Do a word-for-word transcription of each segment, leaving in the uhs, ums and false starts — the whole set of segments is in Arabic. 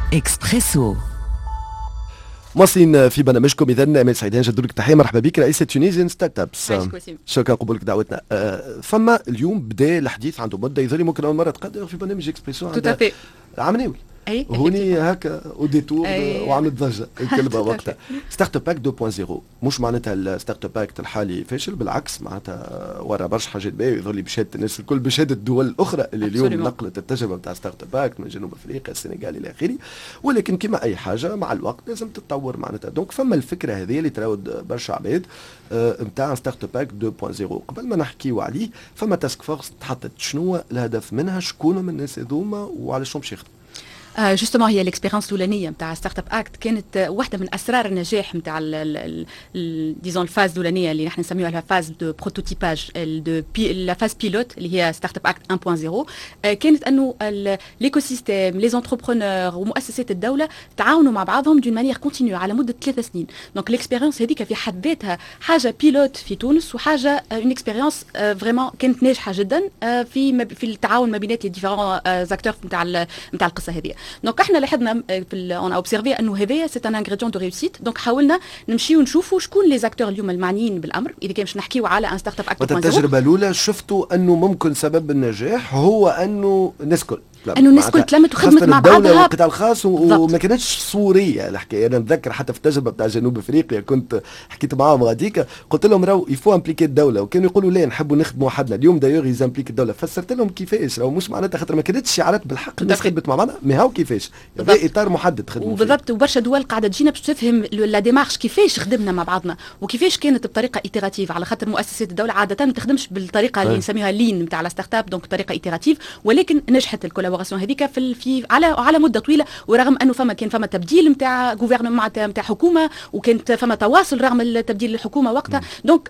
إكسبريسو. مواصلين في برنامجكم اذا امال سعيدان جدوا لك تحيه، مرحبا بك رئيسه تونيزيان ستارت ابس. شكرا قبولك دعوتنا. أه فما اليوم بدا الحديث عنده مده يظهر ممكن اول مره تقدر في برنامج اكسبريسو عندها عمناوي هوني هكا وديتور وعملت ضجه الكلمه وقتها. ستارت اب باك اثنين نقطة صفر مش معناتها الستارت اب باك الحالي فاشل، بالعكس معناتها ورا برشا حاجات باهيه يظهر لي بشهاده الناس الكل، بشهاده الدول الاخرى اللي اليوم نقلت التجربه نتاع ستارت اب باك من جنوب افريقيا السنغال الى اخره. ولكن كما اي حاجه مع الوقت لازم تتطور معناتها. دونك فما الفكره هذه اللي تراود برشا عباد نتاع ستارت اب باك اثنين نقطة صفر. قبل ما نحكيو عليه فما تاسك فورس تحطت، شنو الهدف منها، شكون من الناس هذوما وعلاش باش يخدموا؟ جوستومون هي الاكسبيرينس الاولانيه نتاع ستارت اب اكت كانت واحده من اسرار النجاح نتاع ديزون الفاز الاولانيه اللي نحن نسميوها لها فاز دو بروتوتيباج دو لا فاز بيلوت اللي هي ستارت اب اكت واحد نقطة صفر. كانت انه ليكو سيستيم لي زونتربرونور ومؤسسات الدوله تعاونوا مع بعضهم دون مانيير كونتينيو على مده ثلاث سنين. دونك الاكسبيرينس هذيك في حد ذاتها حاجه بيلوت في تونس وحاجه اون اكسبيرينس فريمون كانت ناجحه جدا في في التعاون ما بين لي ديفيرون زاكتور نتاع نتاع القصه هذه. دونك احنا لاحظنا اون اوبسيرفي انه هذايا سي ان انغريديون دو ريوسيت. دونك حاولنا نمشيو نشوفوا شكون لي زاكتور اليوم المعنيين بالامر اذا كان باش نحكيو على ان ستارت اب اكت. التجربه الاولى شفتوا انه ممكن سبب النجاح هو انه الناس كل انه الناس كل تلمت وخدمت مع بعضها. الدوله والقطاع الخاص وما كانتش صوريه الحكايه. انا نتذكر حتى في التجربه بتاع جنوب افريقيا كنت حكيت معاهم غاديك قلت لهم راهو يفو امبليكي الدوله، وكانوا يقولوا لا نحبوا نخدموا وحدنا. اليوم دايوغ يزامبليك الدوله، فسرت لهم كيفاش راهو مش معناتها خاطر ما كانتش شعارات بالحق الناس خدمت مع بعضها، ما هاو كيفاش هذا اطار محدد خدموا فيه. بالضبط. وبرشا دول قاعده تجينا باش تفهم لا ديمارش كيفاش خدمنا مع بعضنا وكيفاش كانت بطريقه ايتيراتيف، على خاطر مؤسسات الدوله عاده ما تخدمش بالطريقه اللي نسميها لين نتاع الستارت اب، دونك طريقه ايتيراتيف. ولكن نجحت الكولابوراسيون هذيك في في على على مده طويله، ورغم انه فما كان فما تبديل نتاع غوفرنمون نتاع حكومه وكانت فما تواصل رغم التبديل الحكومه وقتها. دونك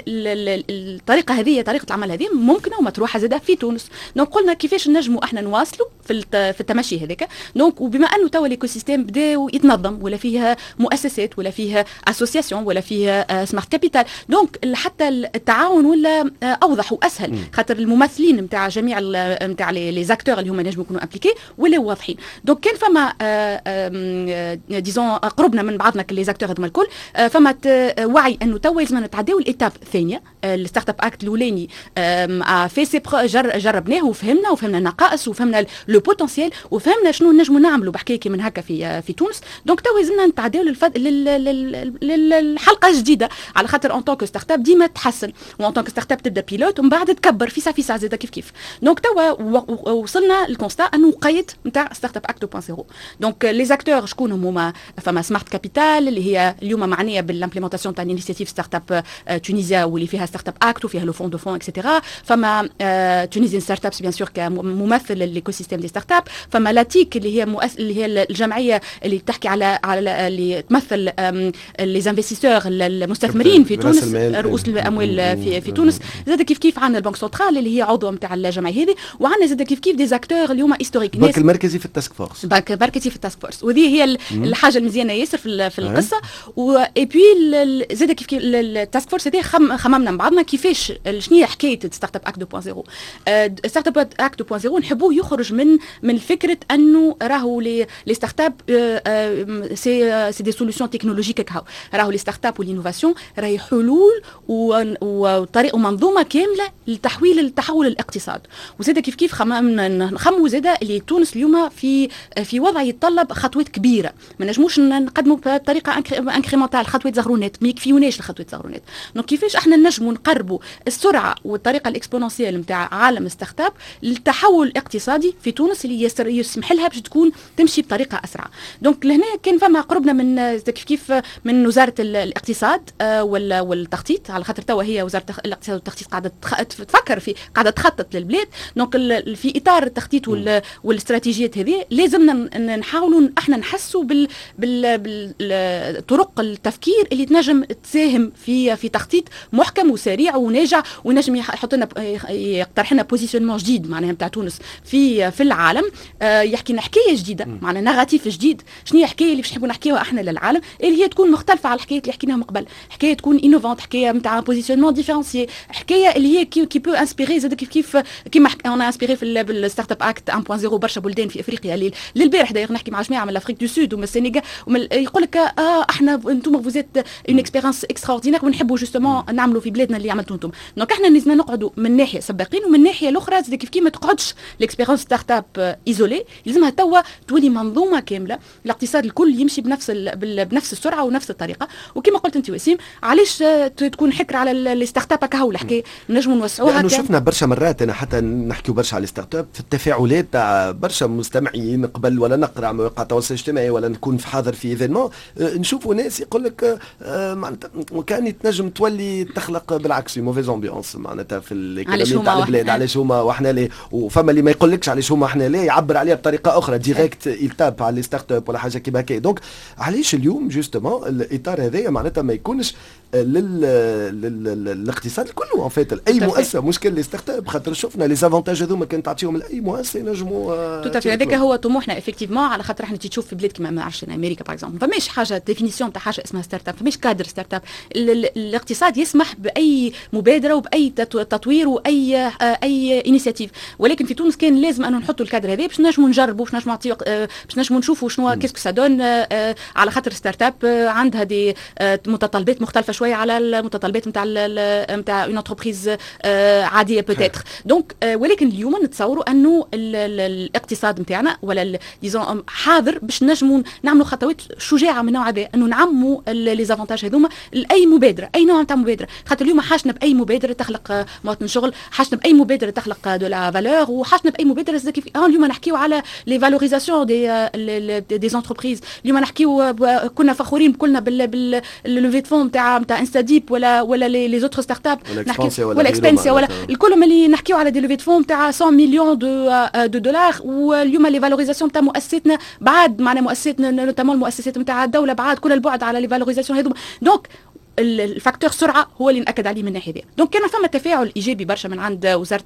الطريقه هذه طريقه العمل هذه ممكنه ومطروحه زاده في تونس. دونك قلنا كيفاش نجموا احنا نواصلوا في في التمشي هذاك. دونك وبما انه توا الايكو سيستيم بداو يتنظم ولا فيها مؤسسات ولا فيها اسوسياسيون ولا فيها سمارت كابيتال، دونك حتى التعاون ولا اوضح واسهل، خاطر الممثلين نتاع جميع نتاع لي زاكتور اللي هما نجموا يكونوا ابليكي ولا واضحين. دونك كان فما ديزون قربنا من بعضنا كل لي زاكتور هذوما الكل، فما وعي انه توا لازم نتعداو الاتاب الثانيه. الستارت اب اكت الاولاني في سي جربناه وفهمنا وفهمنا النقائص وفهمنا لو بوتنسيال وفهمنا شنو نجموا نعملوا بحكايه من هكا في في تونس. دونك توا لازمنا نتعداو للحلقه الجديده، على خاطر اون طونك ستارت اب ديما تحسن، وان طونك ستارت اب تبدا بيلوت ومن بعد تكبر في سا في سا زاد كيف كيف. دونك توا وصلنا للكونستا انه قيد نتاع ستارت اب اكت اثنين نقطة صفر. دونك لي زاكتور شكون هما؟ فما سمارت كابيتال اللي هي اليوم معنيه بالامبليمونطاسيون تاع انيشيتيف ستارت اب تونيزيا واللي فيها ستارت اب اكت وفيها لو فون دو فون اكسيتيرا. فما تونيزيان ستارت ابس بيان سور كممثل للايكو سيستيم دي ستارت اب. فما لاتيك اللي هي مؤس... اللي هي الجمعيه اللي تحكي على على اللي تمثل لي زانفستيسور المستثمرين في تونس، رؤوس الاموال في في تونس. زاد كيف كيف عندنا البنك سنترال اللي هي عضو نتاع الجمعيه هذه، وعندنا زاد كيف كيف دي زاكتور اللي هما هيستوريك. البنك المركزي في التاسك فورس، البنك المركزي في التاسك فورس، وهذه هي الحاجه المزيانه ياسر في في القصه. واي بي زاد كيف كيف التاسك فورس هذه خممنا مع بعضنا كيفاش شنو هي حكايه ستارت اب اكت اثنين نقطة صفر. ستارت اب اكت اثنين نقطة صفر نحبوه يخرج من من فكره انه راهو لي لي ستارت اب سي سي دي سوليوشن تكنولوجيك كهو، راهو لي ستارت اب والانوفاسيون راهي حلول وطريقه ومنظومه كامله لتحويل التحول الاقتصاد. وزاد كيف كيف خممنا نخموا زاد اللي تونس اليوم في في وضع يتطلب خطوات كبيره، ما نجموش نقدموا بطريقه انكريمونتال خطوات زغرونات، ما يكفيوناش الخطوات زغرونات. دونك كيفاش احنا نجموا نقربوا السرعه والطريقه الاكسبونونسيال نتاع عالم ستارت اب للتحول الاقتصادي في تونس اللي يسمح لها باش تكون تمشي بطريقه اسرع. دونك لهنا كان فما قربنا من كيف كيف من وزاره الاقتصاد ولا والتخطيط، على خاطر توا هي وزاره الاقتصاد والتخطيط قاعده تفكر في قاعده تخطط للبلاد. دونك في اطار التخطيط والاستراتيجيات هذه لازمنا نحاولوا احنا نحسوا بال بالطرق التفكير اللي تنجم تساهم في في تخطيط محكم وسريع وناجع، ونجم يحط لنا يقترح لنا بوزيشنمون جديد معناها نتاع تونس في في للعالم، آه يحكي لنا حكايه جديده، معنا ناراتيف جديد. شنو هي الحكايه اللي باش نحبوا نحكيوها احنا للعالم، اللي هي تكون مختلفه على الحكايات اللي حكيناها من قبل، حكايه تكون انوفونت، حكايه نتاع بوزيشنمون ديفيرونسيي، حكايه اللي هي كي, كي بو انسبيري زاد كيف كيف كيما انا انسبيري في بالستارت اب اكت واحد نقطة صفر برشا بلدان في افريقيا. للبارح داير نحكي مع جماعه من الافريق دو سود ومن السنغال، يقول لك اه احنا انتم فوزيت اون اكسبيريونس اكستراوردينير ونحبوا جوستومون نعملوا في بلادنا اللي عملتوا انتم. دونك احنا لازم نقعدوا من ناحيه سباقين، ومن الناحيه الاخرى زاد كيف كيف ما تقعدش الاكسبيريونس ستارت اب ايزولي، لازمها توا تولي منظومه كامله، الاقتصاد الكل يمشي بنفس بنفس السرعه ونفس الطريقه. وكما قلت انت وسيم، علاش تكون حكر على الستارت اب هكا الحكايه نجموا نوسعوها؟ لانه شفنا برشا مرات انا حتى نحكيو برشا على الستارت اب في التفاعلات تاع برشا مستمعين قبل ولا نقرا مواقع التواصل الاجتماعي ولا نكون في حاضر في ايفينمون، نشوفوا ناس يقول لك معناتها كان تنجم تولي تخلق بالعكس موفيز امبيونس معناتها في الايكونومي تاع البلاد. علاش هما واحنا ليه؟ وفما اللي ما يقولكش علاش هما احنا ليه، يعبر عليها بطريقه اخرى ديريكت يلتاب على الستارت اب ولا حاجه كيما هكا. دونك علاش اليوم جوستومون الاطار هذايا معناتها ما يكونش للاقتصاد كله ان فيت اي مؤسسه، مشكل لي ستارت اب خاطر شفنا لي زافونتاج هذوما كانت تعطيهم لاي مؤسسه ينجموا توتافي. هذاك هو طموحنا افكتيفمون، على خاطر احنا تشوف في بلاد كيما ما عرفتش امريكا باغ اكزومبل فماش حاجه ديفينيسيون تاع حاجه اسمها ستارت اب، فماش كادر ستارت اب. الاقتصاد يسمح باي مبادره وباي تطوير واي اي انيشيتيف، ولكن في تونس كان لازم انه نحطوا الكادر هذا باش نجموا نجربوا، باش نجموا نعطيو باش نجموا نشوفوا شنو كيسكو سا دون، على خاطر ستارت اب عندها دي متطلبات مختلفه شويه على المتطلبات نتاع نتاع اون انتربريز عاديه بوتيتر. دونك ولكن اليوم نتصوروا انه الاقتصاد نتاعنا ولا ديزون حاضر باش نجموا نعملوا خطوات شجاعه من نوع هذا، انه نعموا لي زافونتاج هذوما لاي مبادره، اي نوع نتاع مبادره. خاطر اليوم حاجنا باي مبادره تخلق مواطن شغل، حاجنا باي مبادره تخلق دو لا فالور، وحاجنا باي مبادره زي كيف اليوم نحكيو على لي فالوريزاسيون دي دي زونتربريز. اليوم نحكيو كنا فخورين كلنا بال باللوفي دو فون نتاع نتاع انستاديب ولا ولا لي لي زوتر ستارت اب، ولا اكسبنسيا ولا الكل ملي نحكيو على دي لوفي دو فون نتاع مئة مليون دو دو دولار. واليوم لي فالوريزاسيون نتاع مؤسساتنا بعد معنا مؤسساتنا نوتامون المؤسسات نتاع الدوله بعد كل البعد على لي فالوريزاسيون هذوما. دونك الفاكتور سرعه هو اللي ناكد عليه من الناحيه دي. دونك كان فما تفاعل ايجابي برشا من عند وزاره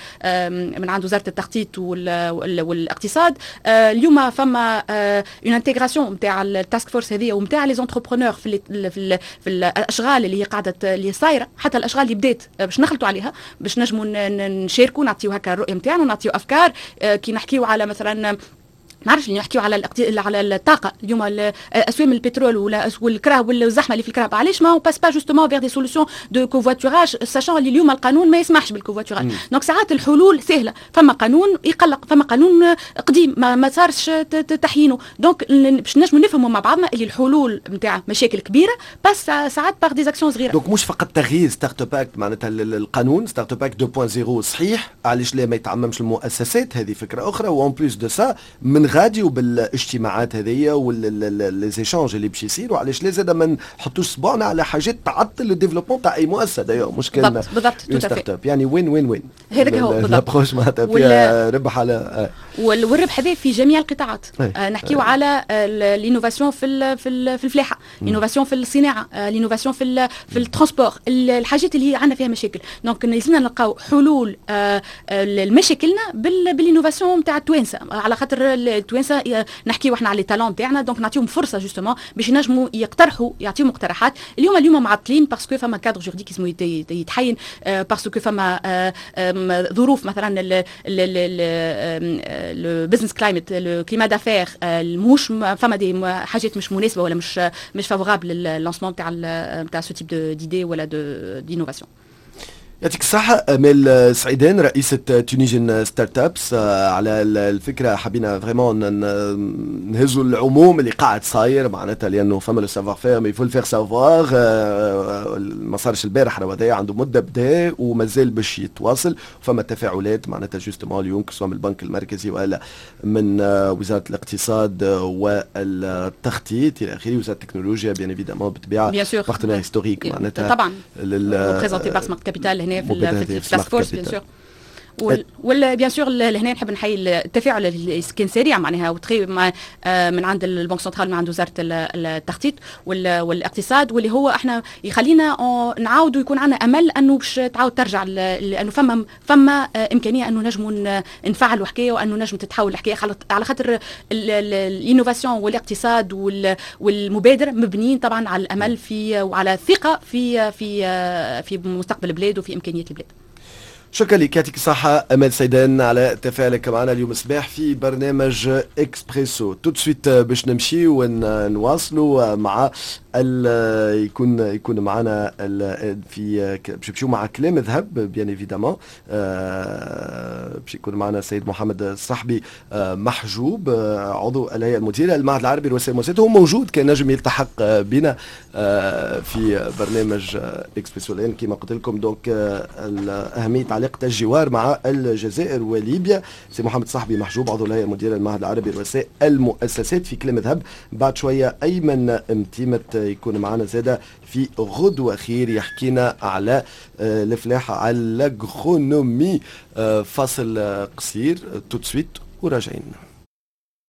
من عند وزاره التخطيط والاقتصاد. اليوم فما اون انتغراسيون نتاع التاسك فورس هذه ونتاع لي زونتربرونور في في في الاشغال اللي هي قاعده اللي صايره، حتى الاشغال اللي بدات باش نخلطوا عليها باش نجموا نشاركوا نعطيو هكا الرؤيه نتاعنا ونعطيو افكار. كي نحكيو على مثلا نعرفش اللي نحكيو على على الطاقه اليوم، اسوام البترول ولا والكرا والزحمه اللي في الكرا، علاش ما باس با جوستومون فيغ دي سوليسيون دو كوفواتوراج ساشون اللي اليوم القانون ما يسمحش بالكوفواتوراج. دونك ساعات الحلول سهله، فما قانون يقلق، فما قانون قديم ما, ما صارش تحيينه. دونك باش نجموا نفهموا مع بعضنا اللي الحلول نتاع مشاكل كبيره بس ساعات باغ دي اكسيون صغيره. دونك مش فقط تغيير ستارت اب اكت معناتها القانون ستارت اب اكت اثنين نقطة صفر صحيح، علاش لا ما يتعممش المؤسسات، هذه فكره اخرى. وان بليس دو سا من غادي وبالاجتماعات هذيا والليزيشانج اللي باش يصيروا، علاش لا زاد ما نحطوش صباعنا على حاجات تعطل الديفلوبمون تاع اي مؤسسه. دايو مشكل بالضبط ستارت اب يعني وين وين وين هذاك هو بالضبط الابروش معناتها فيها ربح على آه. والربح هذا في جميع القطاعات. آه نحكيو آه. على الانوفاسيون في في في الفلاحه، الانوفاسيون في الصناعه، الانوفاسيون في في الترونسبور، الحاجات اللي هي عندنا فيها مشاكل. دونك لازمنا نلقاو حلول آه لمشاكلنا بالانوفاسيون نتاع التوانسه، على خاطر التوانسه نحكيو احنا على لي تالون تاعنا. دونك نعطيهم فرصه جوستومون باش ينجموا يقترحوا يعطيو مقترحات. اليوم اليوم معطلين باسكو فما كادر جورديك اسمه يتحين، باسكو فما ظروف مثلا البزنس كلايمت الكليما دافير مش فما دي حاجات مش مناسبه ولا مش مش فافورابل لللانسمون تاع تاع سو تيب دو ديدي ولا دو دينوفاسيون. يعطيك الصحة أمال سعيدان رئيسة تونيجين ستارت ابس على الفكرة. حبينا فريمون نهزوا العموم اللي قاعد صاير معناتها، لأنه فما لو سافوار فير مي فول فير سافوار. ما صارش البارح راه هذايا عنده مدة بدا ومازال باش يتواصل، وفما تفاعلات معناتها جوستومون اليوم سواء من البنك المركزي ولا من وزارة الاقتصاد والتخطيط إلى آخره، وزارة التكنولوجيا بيان ايفيدامون بالطبيعة بارتنير هيستوريك معناتها طبعا بريزونتي بار سمارت كابيتال هنا في التاسك فورس بيان سور. ولا بيان سور هنا نحب نحيي التفاعل اللي كان سريع معناها وتخي مع من عند البنك سنترال من عند وزاره التخطيط والاقتصاد، واللي هو احنا يخلينا نعاودوا يكون عندنا امل انه باش تعاود ترجع، لانه فما فما امكانيه انه نجموا نفعلوا حكايه وانه نجم تتحول الحكايه، على خاطر الانوفاسيون والاقتصاد والمبادره مبنيين طبعا على الامل في وعلى الثقه في في في مستقبل البلاد وفي امكانيات البلاد. شكرا لك، يعطيك الصحة أمل سيدان على تفاعلك معنا اليوم الصباح في برنامج إكسبريسو. تو سويت باش نمشي ونواصلوا مع يكون يكون معنا في باش نمشيو مع كلام ذهب بيان ايفيدامون، باش يكون معنا السيد محمد الصحبي محجوب عضو الهيئة المديرة المعهد العربي للوسائل المؤسسات، هو موجود كان نجم يلتحق بنا في برنامج إكسبريسو الآن كما قلت لكم. دونك أهمية علاقة الجوار مع الجزائر وليبيا. سي محمد صاحبي محجوب عضو الهيئة المديرة المعهد العربي للوسائل المؤسسات في كلام ذهب. بعد شوية أيمن امتيمت يكون معنا زادة في غدوة خير يحكينا على الفلاحة على الاغرونومي. فاصل قصير تو سويت وراجعين.